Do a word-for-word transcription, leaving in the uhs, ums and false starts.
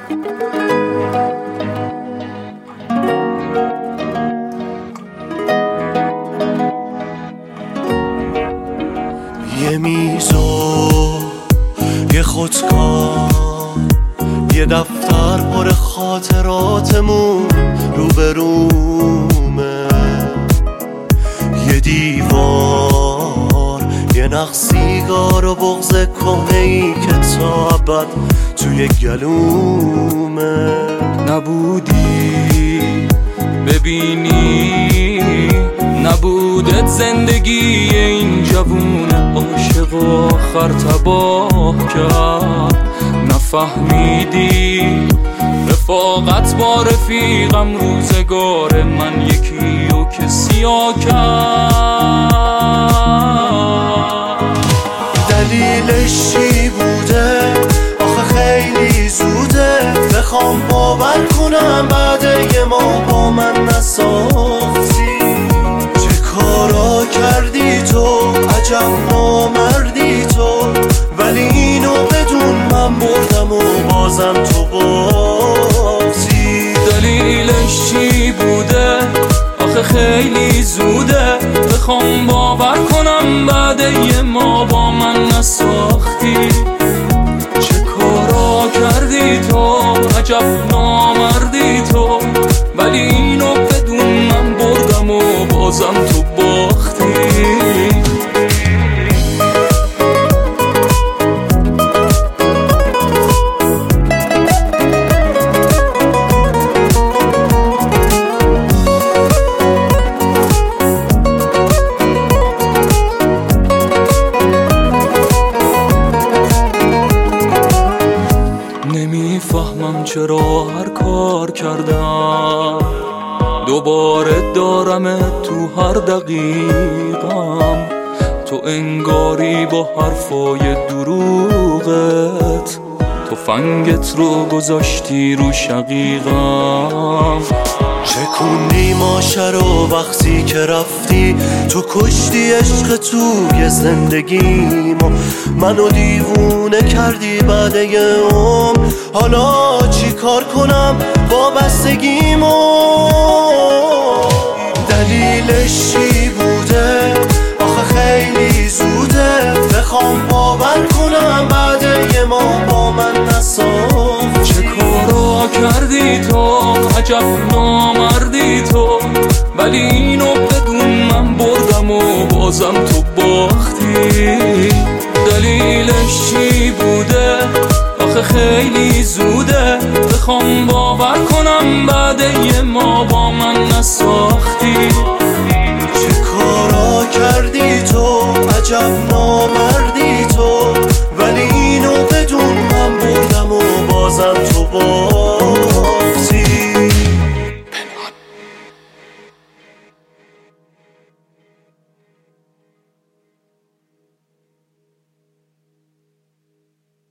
یه میز و یه خودکار، یه دفتر پر خاطراتمون روبرومه، یه دیوار، یه نخ سیگار و بغض کهنه‌ای که تا ابد توی گلومه. نبودی ببینی، نبودت زندگی این جوون عاشق آخر تباه کرد. نفهمیدی رفاقت با رفیقم روزگار من یکی و که سیاه کرد. دلیلش چی بوده؟ آخه خیلی زوده بخوام باور کنم بعد یه ما با من نساختی. چه کارا کردی تو، عجب نامردی تو، ولی اینو بدون من بردم و بازم تو باختی. دلیلش چی بوده؟ آخه خیلی زوده بخوام باور کنم بعد یه ما با من نساختی. چه کارا کردی تو، عجب نامردی تو، ولی اینو بدون من بردم و بازم تو باختی. نمیفهمم چرا هر کار کردم دوباره دارم تو هر دقیقم. تو انگاری با حرفای دروغت تفنگت رو گذاشتی رو شقیقم. چکونی ماشه رو وقتی که رفتی، تو کشتی عشق توی زندگیمو، منو دیوونه کردی بعد یه عمر. حالا چی کار کنم وابستگیمو؟ دلیلش چی بوده؟ آخه خیلی زوده بخوام باور کنم بعد یه ما با من نساختی. چه کارا کردی تو، عجب نامردی تو، ولی اینو بدون من بردم و بازم تو باختی. دلیلش چی بوده؟ آخه خیلی زوده بخوام باور کنم بعد یه ما با من نساختی.